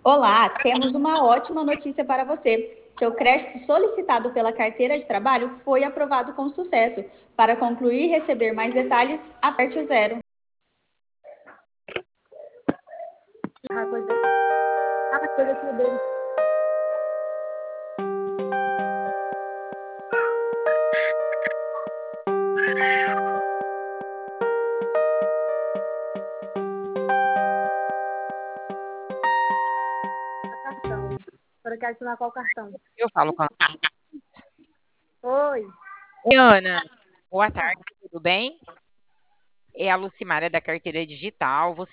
Olá, temos uma ótima notícia para você. Seu crédito solicitado pela carteira de trabalho foi aprovado com sucesso. Para concluir e receber mais detalhes, aperte o zero. Cartão. Agora eu quero adicionar qual cartão? Eu falo com a Oi. Oi, Ana. Boa tarde, tudo bem? É a Lucimária da Carteira Digital. Você